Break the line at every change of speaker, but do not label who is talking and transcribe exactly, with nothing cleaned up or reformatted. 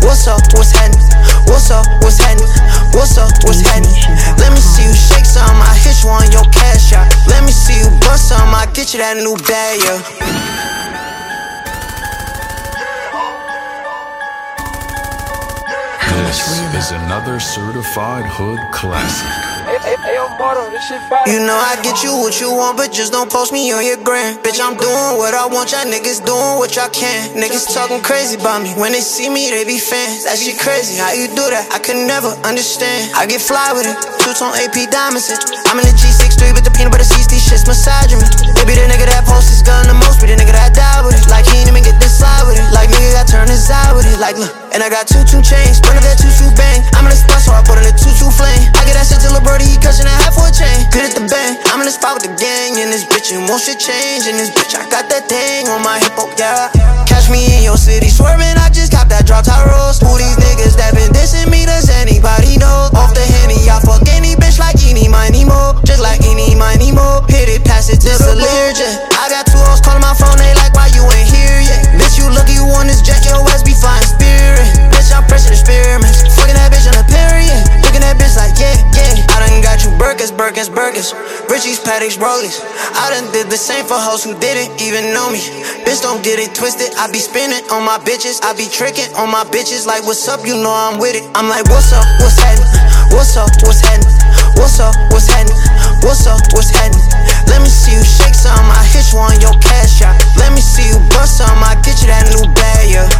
What's up, what's happening? What's up, what's happening? What's up, what's happening? Let me see you shake some, I hit you on your cash out. Let me see you bust some, I get you that new bag, yeah.
This is another certified hood classic.
You know I get you what you want, but just don't post me on your gram. Bitch, I'm doing what I want, y'all niggas doing what y'all can. Niggas talking crazy about me, when they see me they be fans. That shit crazy, how you do that? I could never understand. I get fly with it, two-tone A P diamonds in. I'm in the G sixty-three with the peanut butter seats, these shits massaging me. They be the nigga that posts his gun the most, be the nigga that die with it. Like he ain't even get this slide with it. Like nigga got turned his eye with it. Like look, and I got two two chains, run up that two two bang. I'm in the spot so I put in a two two flame. I get that shit to Lil Birdie, he cushion that half for a chain. Good at the bang, I'm in the spot with the gang in this bitch, and won't shit change in this bitch. I got that thing on my hip, oh yeah. Catch me in your city swerving, I just got that drop top rolls. Who these niggas that been dissing me, does anybody know? Off the Henny, I fuck any bitch like Eeny, Miny, Mo. Just like Eeny, Miny, Mo. Hit it, pass it to the Learjet. I got two hoes calling my phone, they like why you ain't here yet. Bitch, you lucky you on this jet, your ass be flying spirit. Bitch, I'm pressing experiments, fucking that bitch on a period. Looking at bitch like yeah, yeah. I done got you Birkins, Birkins, Birkins, Richie's, Patek's, Rollies. I done did the same for hoes who didn't even know me. Bitch, don't get it twisted, I be spinning on my bitches, I be tricking on my bitches. Like what's up, you know I'm with it. I'm like what's up, what's happening? What's up, what's happening? What's up, what's happening? What's up, what's happening? Let me see you shake some, I hit you on your cash out. Let me see you bust some, I get you that new bag, yeah.